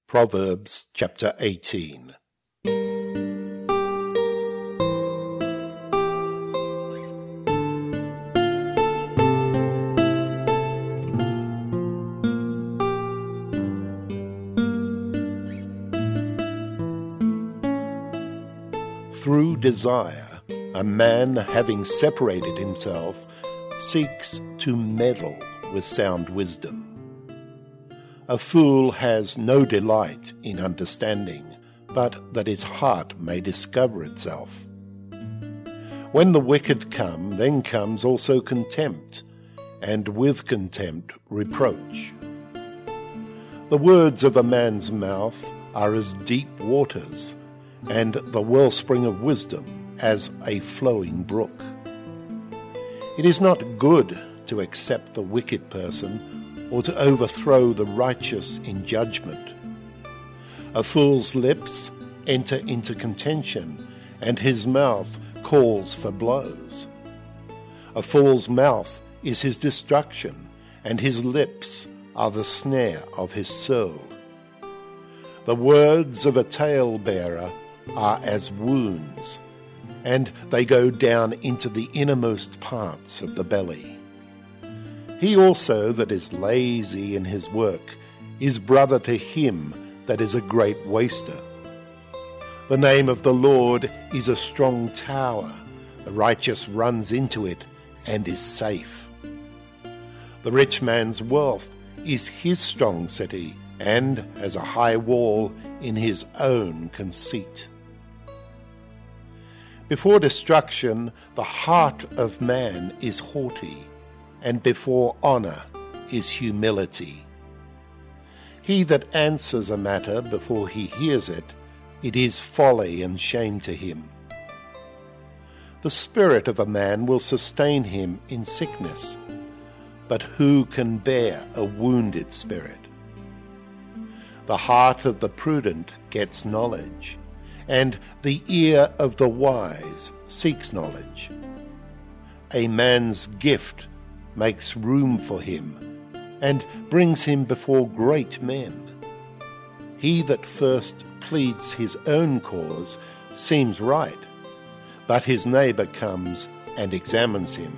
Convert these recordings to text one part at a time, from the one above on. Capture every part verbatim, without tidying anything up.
Proverbs chapter eighteen. Through desire, a man, having separated himself, seeks to meddle with sound wisdom. A fool has no delight in understanding, but that his heart may discover itself. When the wicked come, then comes also contempt, and with contempt reproach. The words of a man's mouth are as deep waters, and the wellspring of wisdom as a flowing brook. It is not good to accept the wicked person, or to overthrow the righteous in judgment. A fool's lips enter into contention, and his mouth calls for blows. A fool's mouth is his destruction, and his lips are the snare of his soul. The words of a tale-bearer are as wounds, and they go down into the innermost parts of the belly. He also that is lazy in his work is brother to him that is a great waster. The name of the Lord is a strong tower. The righteous runs into it and is safe. The rich man's wealth is his strong city, and as a high wall in his own conceit. Before destruction, the heart of man is haughty, and before honour is humility. He that answers a matter before he hears it, it is folly and shame to him. The spirit of a man will sustain him in sickness, but who can bear a wounded spirit? The heart of the prudent gets knowledge, and the ear of the wise seeks knowledge. A man's gift makes room for him, and brings him before great men. He that first pleads his own cause seems right, but his neighbour comes and examines him.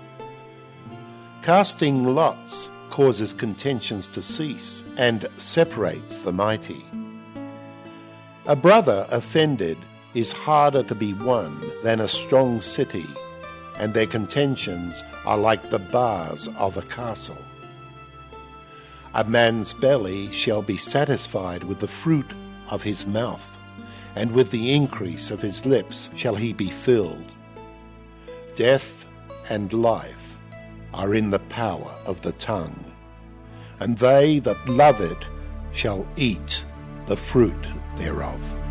Casting lots causes contentions to cease, and separates the mighty. A brother offended is harder to be won than a strong city, and their contentions are like the bars of a castle. A man's belly shall be satisfied with the fruit of his mouth, and with the increase of his lips shall he be filled. Death and life are in the power of the tongue, and they that love it shall eat the fruit thereof.